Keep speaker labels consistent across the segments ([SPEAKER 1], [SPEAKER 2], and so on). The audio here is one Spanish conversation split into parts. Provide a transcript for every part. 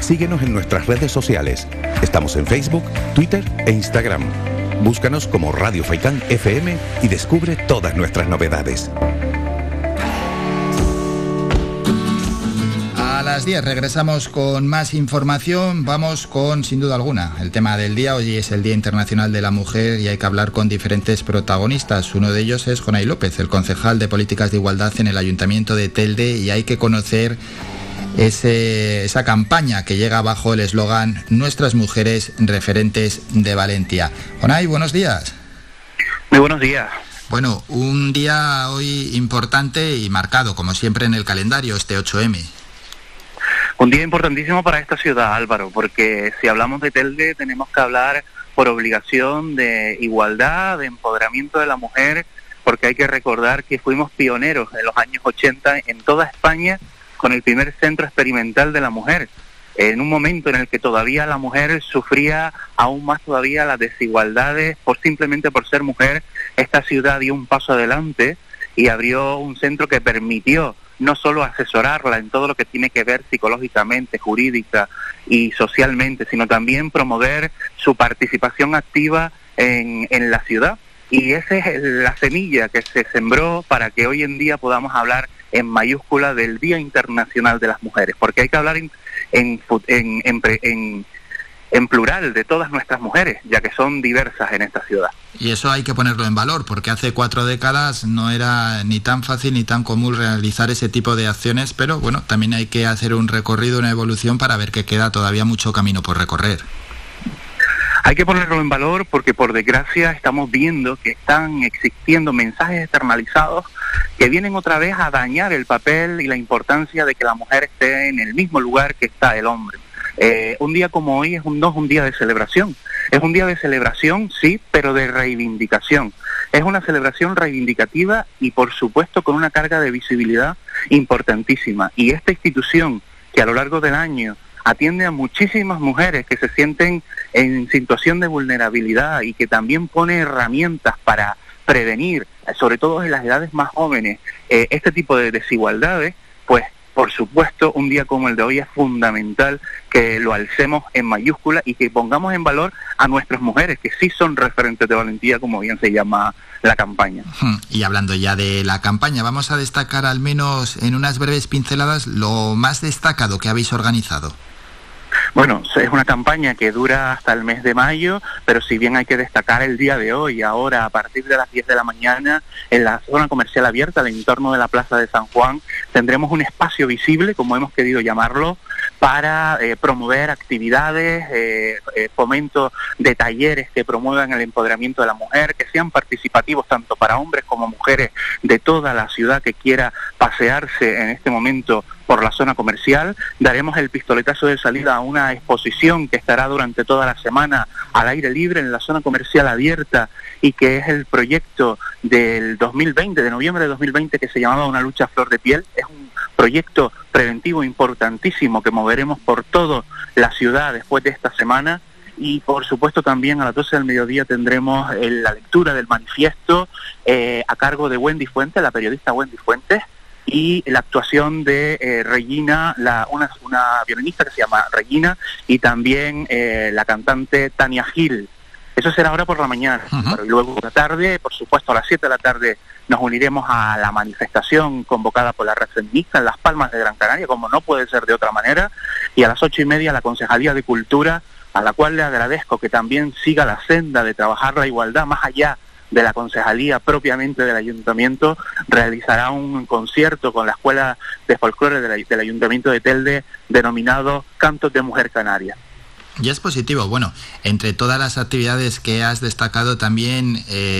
[SPEAKER 1] Síguenos en nuestras redes sociales. Estamos en Facebook, Twitter e Instagram. Búscanos como Radio Faikán FM y descubre todas nuestras novedades.
[SPEAKER 2] A las 10 regresamos con más información. Vamos con, sin duda alguna, el tema del día. Hoy es el Día Internacional de la Mujer y hay que hablar con diferentes protagonistas. Uno de ellos es Jonay López, el concejal de Políticas de Igualdad en el Ayuntamiento de Telde, y hay que conocer esa campaña que llega bajo el eslogan Nuestras mujeres referentes de valentía. Jonay, buenos días.
[SPEAKER 3] Muy buenos días.
[SPEAKER 2] Bueno, un día hoy importante y marcado, como siempre, en el calendario, este 8M.
[SPEAKER 3] Un día importantísimo para esta ciudad, Álvaro, porque si hablamos de Telde tenemos que hablar por obligación de igualdad, de empoderamiento de la mujer, porque hay que recordar que fuimos pioneros en los años 80 en toda España con el primer centro experimental de la mujer, en un momento en el que todavía la mujer sufría aún más todavía las desigualdades simplemente por ser mujer. Esta ciudad dio un paso adelante y abrió un centro que permitió no solo asesorarla en todo lo que tiene que ver psicológicamente, jurídica y socialmente, sino también promover su participación activa en la ciudad. Y esa es la semilla que se sembró para que hoy en día podamos hablar en mayúscula del Día Internacional de las Mujeres, porque hay que hablar en plural de todas nuestras mujeres, ya que son diversas en esta ciudad.
[SPEAKER 2] Y eso hay que ponerlo en valor, porque hace 4 décadas no era ni tan fácil ni tan común realizar ese tipo de acciones, pero bueno, también hay que hacer un recorrido, una evolución para ver que queda todavía mucho camino por recorrer.
[SPEAKER 3] Hay que ponerlo en valor porque por desgracia estamos viendo que están existiendo mensajes externalizados que vienen otra vez a dañar el papel y la importancia de que la mujer esté en el mismo lugar que está el hombre. Un día como hoy no es un día de celebración, es un día de celebración, sí, pero de reivindicación. Es una celebración reivindicativa y por supuesto con una carga de visibilidad importantísima. Y esta institución que a lo largo del año atiende a muchísimas mujeres que se sienten en situación de vulnerabilidad y que también pone herramientas para prevenir, sobre todo en las edades más jóvenes, este tipo de desigualdades, pues por supuesto, un día como el de hoy es fundamental que lo alcemos en mayúscula y que pongamos en valor a nuestras mujeres, que sí son referentes de valentía, como bien se llama la campaña.
[SPEAKER 2] Y hablando ya de la campaña, vamos a destacar al menos en unas breves pinceladas lo más destacado que habéis organizado.
[SPEAKER 3] Bueno, es una campaña que dura hasta el mes de mayo, pero si bien hay que destacar el día de hoy, ahora a partir de las 10 de la mañana, en la zona comercial abierta, al entorno de la Plaza de San Juan, tendremos un espacio visible, como hemos querido llamarlo, para promover actividades, fomento de talleres que promuevan el empoderamiento de la mujer, que sean participativos tanto para hombres como mujeres de toda la ciudad que quiera pasearse en este momento por la zona comercial. Daremos el pistoletazo de salida a una exposición que estará durante toda la semana al aire libre en la zona comercial abierta y que es el proyecto del 2020, de noviembre de 2020, que se llamaba Una lucha a flor de piel. Es un proyecto preventivo importantísimo que moveremos por toda la ciudad después de esta semana. Y por supuesto también a las 12 del mediodía tendremos la lectura del manifiesto a cargo de Wendy Fuentes, la periodista Wendy Fuentes, y la actuación de Regina, una violinista que se llama Regina, y también la cantante Tania Gil. Eso será ahora por la mañana. Y luego por la tarde, por supuesto a las 7 de la tarde, nos uniremos a la manifestación convocada por la Red Feminista en Las Palmas de Gran Canaria, como no puede ser de otra manera, y a las 8:30 la Concejalía de Cultura, a la cual le agradezco que también siga la senda de trabajar la igualdad más allá de la concejalía propiamente del ayuntamiento, realizará un concierto con la Escuela de Folclore del Ayuntamiento de Telde denominado Cantos de Mujer Canaria.
[SPEAKER 2] Y es positivo. Bueno, entre todas las actividades que has destacado también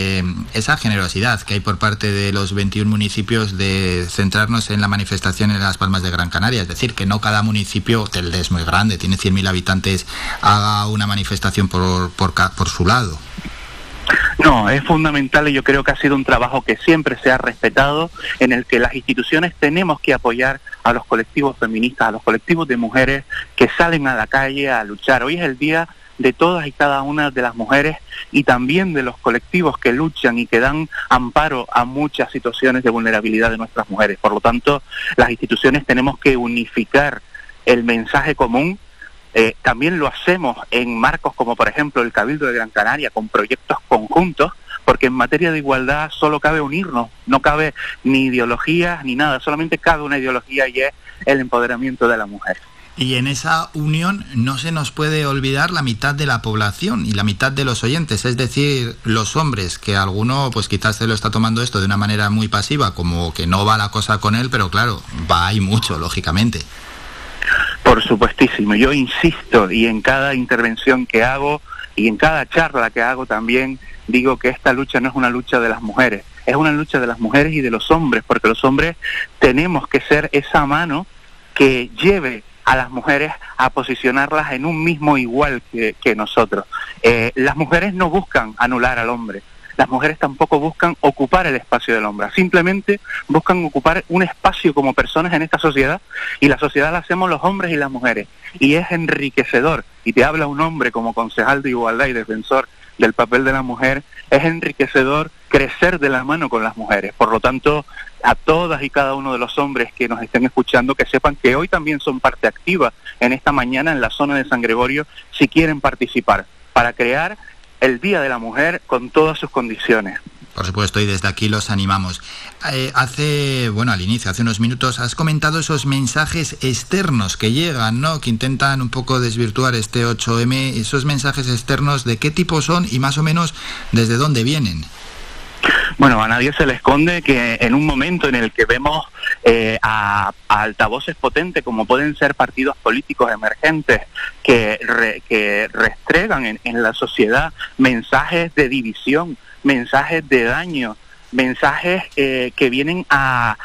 [SPEAKER 2] esa generosidad que hay por parte de los 21 municipios de centrarnos en la manifestación en Las Palmas de Gran Canaria. Es decir, que no cada municipio, Telde es muy grande, tiene 100.000 habitantes, haga una manifestación por su lado.
[SPEAKER 3] No, es fundamental y yo creo que ha sido un trabajo que siempre se ha respetado, en el que las instituciones tenemos que apoyar a los colectivos feministas, a los colectivos de mujeres que salen a la calle a luchar. Hoy es el día de todas y cada una de las mujeres y también de los colectivos que luchan y que dan amparo a muchas situaciones de vulnerabilidad de nuestras mujeres. Por lo tanto, las instituciones tenemos que unificar el mensaje común También lo hacemos en marcos como por ejemplo el Cabildo de Gran Canaria, con proyectos conjuntos, porque en materia de igualdad solo cabe unirnos, no cabe ni ideologías ni nada, solamente cabe una ideología y es el empoderamiento de la mujer.
[SPEAKER 2] Y en esa unión no se nos puede olvidar la mitad de la población y la mitad de los oyentes, es decir, los hombres, que alguno pues quizás se lo está tomando esto de una manera muy pasiva, como que no va la cosa con él, pero claro, va y mucho, lógicamente.
[SPEAKER 3] Por supuestísimo, yo insisto, y en cada intervención que hago y en cada charla que hago también digo que esta lucha no es una lucha de las mujeres, es una lucha de las mujeres y de los hombres, porque los hombres tenemos que ser esa mano que lleve a las mujeres a posicionarlas en un mismo igual que nosotros. Las mujeres no buscan anular al hombre, las mujeres tampoco buscan ocupar el espacio del hombre, simplemente buscan ocupar un espacio como personas en esta sociedad, y la sociedad la hacemos los hombres y las mujeres, y es enriquecedor, y te habla un hombre como concejal de igualdad y defensor del papel de la mujer, es enriquecedor crecer de la mano con las mujeres. Por lo tanto, a todas y cada uno de los hombres que nos estén escuchando, que sepan que hoy también son parte activa en esta mañana en la zona de San Gregorio, si quieren participar, para crear el Día de la Mujer con todas sus condiciones.
[SPEAKER 2] Por supuesto, y desde aquí los animamos. Al inicio, hace unos minutos, has comentado esos mensajes externos que llegan, ¿no?, que intentan un poco desvirtuar este 8M. Esos mensajes externos, ¿de qué tipo son y más o menos desde dónde vienen?
[SPEAKER 3] Bueno, a nadie se le esconde que en un momento en el que vemos a altavoces potentes como pueden ser partidos políticos emergentes que restregan en la sociedad mensajes de división, mensajes de daño, mensajes que vienen a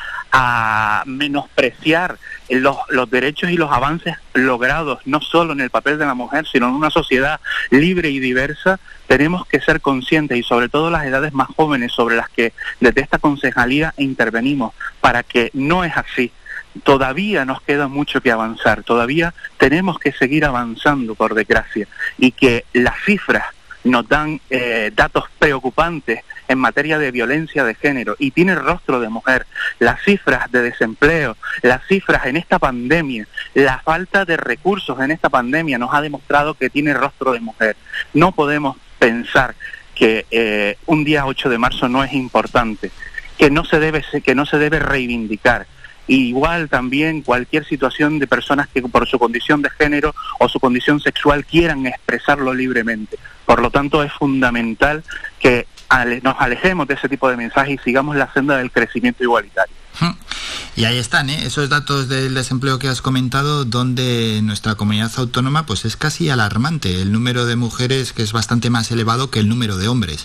[SPEAKER 3] menospreciar los derechos y los avances logrados, no solo en el papel de la mujer, sino en una sociedad libre y diversa, tenemos que ser conscientes, y sobre todo las edades más jóvenes sobre las que desde esta concejalía intervenimos, para que no es así. Todavía nos queda mucho que avanzar, todavía tenemos que seguir avanzando, por desgracia, y que las cifras nos dan datos preocupantes en materia de violencia de género, y tiene rostro de mujer. Las cifras de desempleo, las cifras en esta pandemia, la falta de recursos en esta pandemia nos ha demostrado que tiene rostro de mujer. No podemos pensar que un día 8 de marzo no es importante, que no se debe reivindicar. Igual también cualquier situación de personas que por su condición de género o su condición sexual quieran expresarlo libremente. Por lo tanto, es fundamental que nos alejemos de ese tipo de mensajes y sigamos la senda del crecimiento igualitario.
[SPEAKER 2] Y ahí están, esos datos del desempleo que has comentado, donde nuestra comunidad autónoma pues es casi alarmante, el número de mujeres que es bastante más elevado que el número de hombres.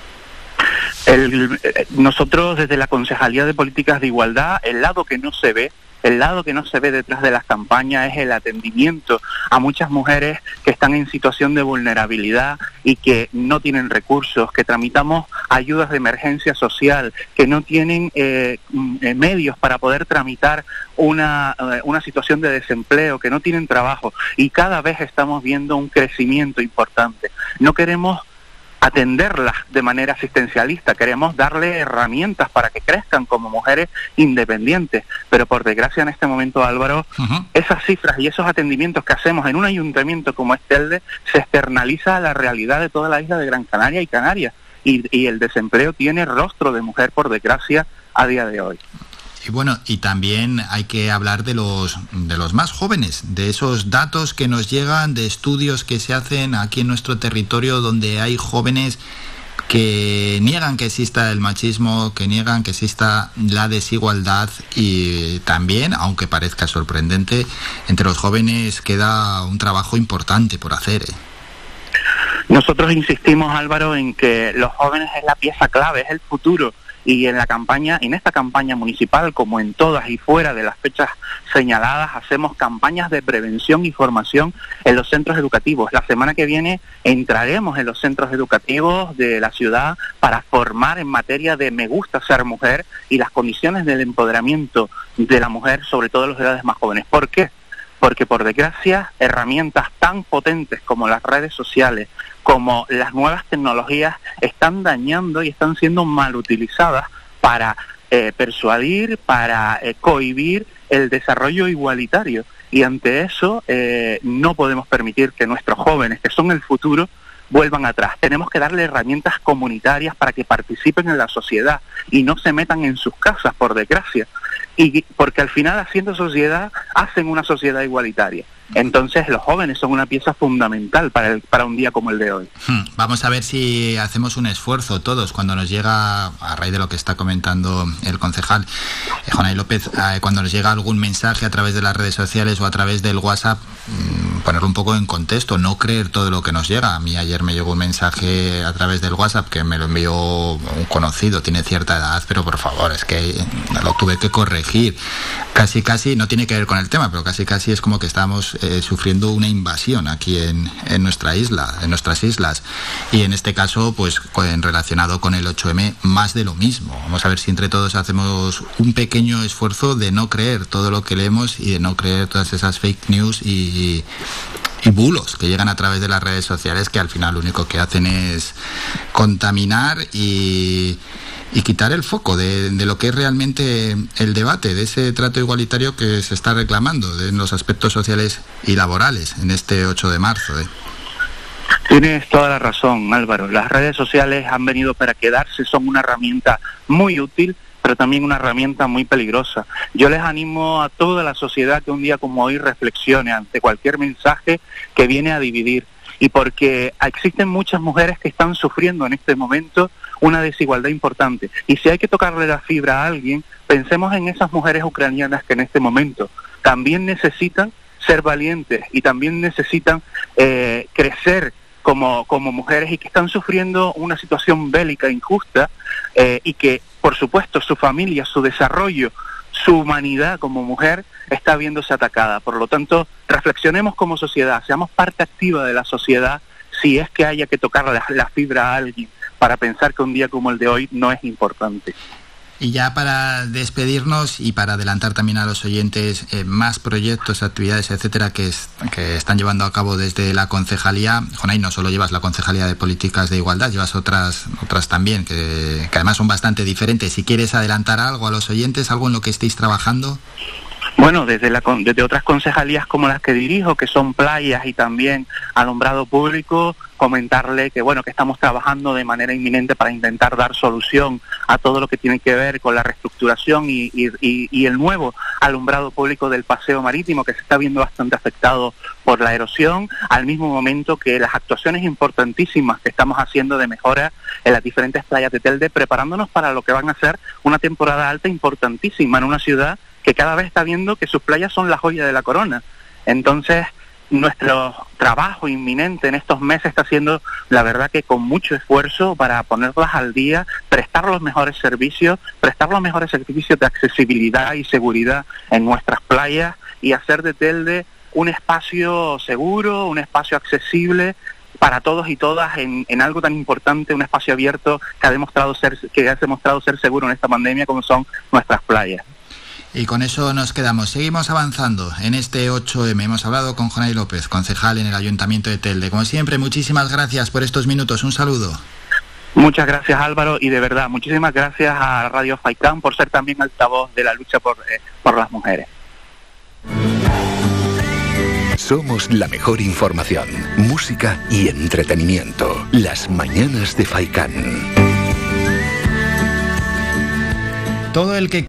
[SPEAKER 3] Nosotros desde la Concejalía de Políticas de Igualdad, el lado que no se ve detrás de las campañas es el atendimiento a muchas mujeres que están en situación de vulnerabilidad y que no tienen recursos, que tramitamos ayudas de emergencia social, que no tienen medios para poder tramitar una situación de desempleo, que no tienen trabajo, y cada vez estamos viendo un crecimiento importante. No queremos atenderlas de manera asistencialista, queremos darle herramientas para que crezcan como mujeres independientes, pero por desgracia en este momento, Álvaro, esas cifras y esos atendimientos que hacemos en un ayuntamiento como Telde se externaliza a la realidad de toda la isla de Gran Canaria y Canarias, y el desempleo tiene rostro de mujer, por desgracia, a día de hoy.
[SPEAKER 2] Y bueno, y también hay que hablar de los más jóvenes, de esos datos que nos llegan, de estudios que se hacen aquí en nuestro territorio, donde hay jóvenes que niegan que exista el machismo, que niegan que exista la desigualdad, y también, aunque parezca sorprendente, entre los jóvenes queda un trabajo importante por hacer.
[SPEAKER 3] Nosotros insistimos, Álvaro, en que los jóvenes es la pieza clave, es el futuro. Y en esta campaña municipal, como en todas y fuera de las fechas señaladas, hacemos campañas de prevención y formación en los centros educativos. La semana que viene entraremos en los centros educativos de la ciudad para formar en materia de me gusta ser mujer y las condiciones del empoderamiento de la mujer, sobre todo en las edades más jóvenes. ¿Por qué? Porque por desgracia herramientas tan potentes como las redes sociales, como las nuevas tecnologías, están dañando y están siendo mal utilizadas para persuadir, para cohibir el desarrollo igualitario. y ante eso no podemos permitir que nuestros jóvenes, que son el futuro, vuelvan atrás. Tenemos que darle herramientas comunitarias para que participen en la sociedad y no se metan en sus casas, por desgracia. Y porque al final, haciendo sociedad, hacen una sociedad igualitaria. Entonces los jóvenes son una pieza fundamental para un día como el de hoy.
[SPEAKER 2] Vamos a ver si hacemos un esfuerzo todos cuando nos llega, a raíz de lo que está comentando el concejal Jonay López, cuando nos llega algún mensaje a través de las redes sociales o a través del WhatsApp, ponerlo un poco en contexto, no creer todo lo que nos llega. A mí ayer me llegó un mensaje a través del WhatsApp que me lo envió un conocido, tiene cierta edad, pero por favor, es que lo tuve que corregir. Casi, no tiene que ver con el tema, pero casi es como que estamos sufriendo una invasión aquí en nuestra isla, en nuestras islas, y en este caso pues relacionado con el 8M, más de lo mismo. Vamos a ver si entre todos hacemos un pequeño esfuerzo de no creer todo lo que leemos y de no creer todas esas fake news y bulos que llegan a través de las redes sociales, que al final lo único que hacen es contaminar y quitar el foco de lo que es realmente el debate, de ese trato igualitario que se está reclamando en los aspectos sociales y laborales en este 8 de marzo.
[SPEAKER 3] Tienes toda la razón, Álvaro. Las redes sociales han venido para quedarse, son una herramienta muy útil, pero también una herramienta muy peligrosa. Yo les animo a toda la sociedad que un día como hoy reflexione ante cualquier mensaje que viene a dividir, y porque existen muchas mujeres que están sufriendo en este momento una desigualdad importante. Y si hay que tocarle la fibra a alguien, pensemos en esas mujeres ucranianas que en este momento también necesitan ser valientes y también necesitan crecer como mujeres, y que están sufriendo una situación bélica injusta, y que, por supuesto, su familia, su desarrollo, su humanidad como mujer está viéndose atacada. Por lo tanto, reflexionemos como sociedad, seamos parte activa de la sociedad, si es que haya que tocar la fibra a alguien, para pensar que un día como el de hoy no es importante.
[SPEAKER 2] Y ya para despedirnos y para adelantar también a los oyentes más proyectos, actividades, etcétera, que están llevando a cabo desde la concejalía. Jonay, no solo llevas la concejalía de políticas de igualdad, llevas otras también, que además son bastante diferentes. Si quieres adelantar algo a los oyentes, algo en lo que estéis trabajando.
[SPEAKER 3] Bueno, desde otras concejalías como las que dirijo, que son playas y también alumbrado público, comentarle que que estamos trabajando de manera inminente para intentar dar solución a todo lo que tiene que ver con la reestructuración y el nuevo alumbrado público del paseo marítimo, que se está viendo bastante afectado por la erosión, al mismo momento que las actuaciones importantísimas que estamos haciendo de mejora en las diferentes playas de Telde, preparándonos para lo que van a ser una temporada alta importantísima en una ciudad que cada vez está viendo que sus playas son la joya de la corona. Entonces, nuestro trabajo inminente en estos meses está siendo, la verdad, que con mucho esfuerzo para ponerlas al día, prestar los mejores servicios de accesibilidad y seguridad en nuestras playas, y hacer de Telde un espacio seguro, un espacio accesible para todos y todas en algo tan importante, un espacio abierto que ha demostrado ser seguro en esta pandemia, como son nuestras playas.
[SPEAKER 2] Y con eso nos quedamos. Seguimos avanzando en este 8M. Hemos hablado con Jonay López, concejal en el Ayuntamiento de Telde. Como siempre, muchísimas gracias por estos minutos. Un saludo.
[SPEAKER 3] Muchas gracias, Álvaro, y de verdad, muchísimas gracias a Radio Faikán por ser también altavoz de la lucha por las mujeres.
[SPEAKER 1] Somos la mejor información, música y entretenimiento. Las mañanas de Faikán.
[SPEAKER 2] Todo el que